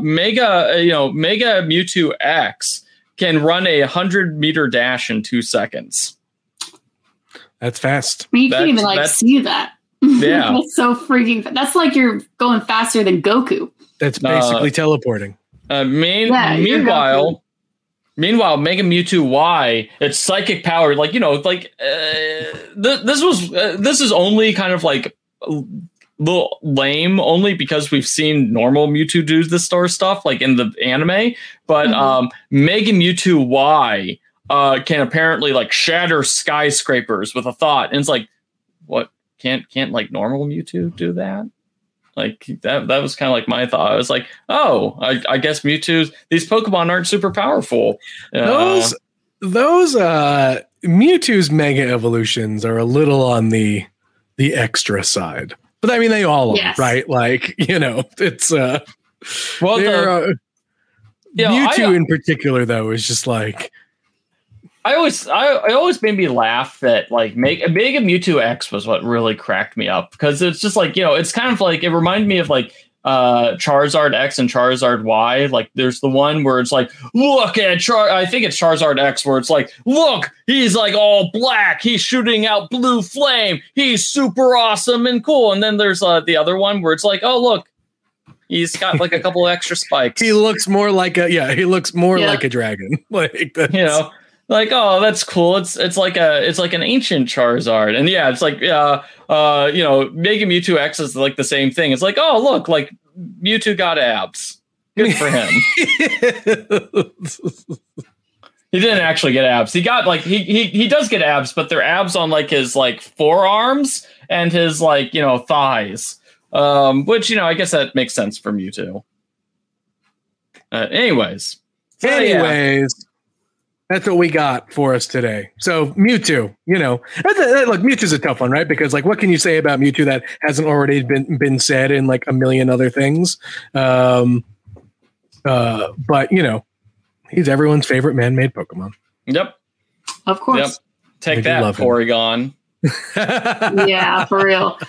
Speaker 3: Mewtwo X can run a 100-meter dash in 2 seconds.
Speaker 2: That's fast.
Speaker 4: You can't even see that.
Speaker 3: Yeah.
Speaker 4: That's so freaking fast. That's like you're going faster than Goku.
Speaker 2: That's basically teleporting.
Speaker 3: Meanwhile, Mega Mewtwo Y, its psychic power, this is only kind of like a little lame, only because we've seen normal Mewtwo do this sort of stuff, like in the anime. But Mega Mewtwo Y can apparently shatter skyscrapers with a thought, and it's like, what? Can't like normal Mewtwo do that? Like that was kind of like my thought. I was like, oh, I guess these Pokemon aren't super powerful.
Speaker 2: Those Mewtwo's mega evolutions are a little on the extra side, but I mean they all are, right? Like, it's Mewtwo in particular though is just like.
Speaker 3: I always made me laugh that like Mega Mewtwo X was what really cracked me up, because it's just like, it's kind of like, it reminded me of like Charizard X and Charizard Y. Like there's the one where it's like, look at I think it's Charizard X, where it's like, look, he's like all black, he's shooting out blue flame, he's super awesome and cool. And then there's the other one where it's like, oh look, he's got like a couple of extra spikes.
Speaker 2: He looks more like like a dragon. Like that's,
Speaker 3: like, oh, that's cool. It's like an ancient Charizard. And yeah, it's like Mega Mewtwo X is like the same thing. It's like, oh, look, like Mewtwo got abs. Good for him. He didn't actually get abs. He got like he does get abs, but they're abs on like his like forearms and his like, thighs. Which, I guess that makes sense for Mewtwo. Anyways.
Speaker 2: That's what we got for us today. So Mewtwo, look, Mewtwo's a tough one, right? Because like, what can you say about Mewtwo that hasn't already been said in like a million other things? But he's everyone's favorite man-made Pokemon.
Speaker 3: Yep.
Speaker 4: Of course. Yep.
Speaker 3: Take that, Porygon.
Speaker 4: Yeah, for real.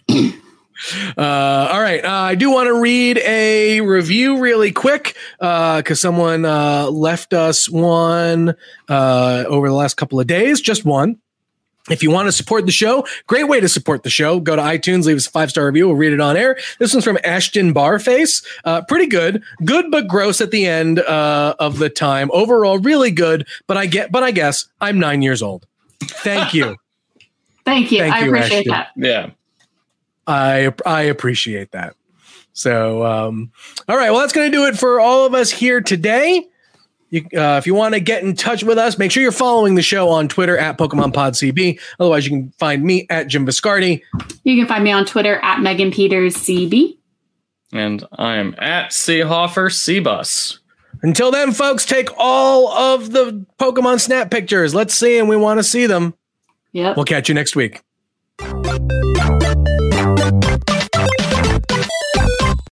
Speaker 2: All right. I do want to read a review really quick because someone left us one over the last couple of days. Just one. If you want to support the show, great way to support the show. Go to iTunes, leave us a 5-star review. We'll read it on air. This one's from Ashton Barface. Pretty good. Good but gross at the end of the time. Overall, really good. But I guess I'm 9 years old. Thank you.
Speaker 4: Thank you. I appreciate
Speaker 2: Ashton.
Speaker 4: that.
Speaker 3: Yeah.
Speaker 2: I appreciate that. So, all right. Well, that's going to do it for all of us here today. If you want to get in touch with us, make sure you're following the show on Twitter at PokemonPodCB. Otherwise, you can find me at Jim Viscardi.
Speaker 4: You can find me on Twitter at Megan Peters CB.
Speaker 3: And I am at Seehofer Cbus.
Speaker 2: Until then, folks, take all of the Pokemon Snap pictures. Let's see them. We want to see them.
Speaker 4: Yep.
Speaker 2: We'll catch you next week.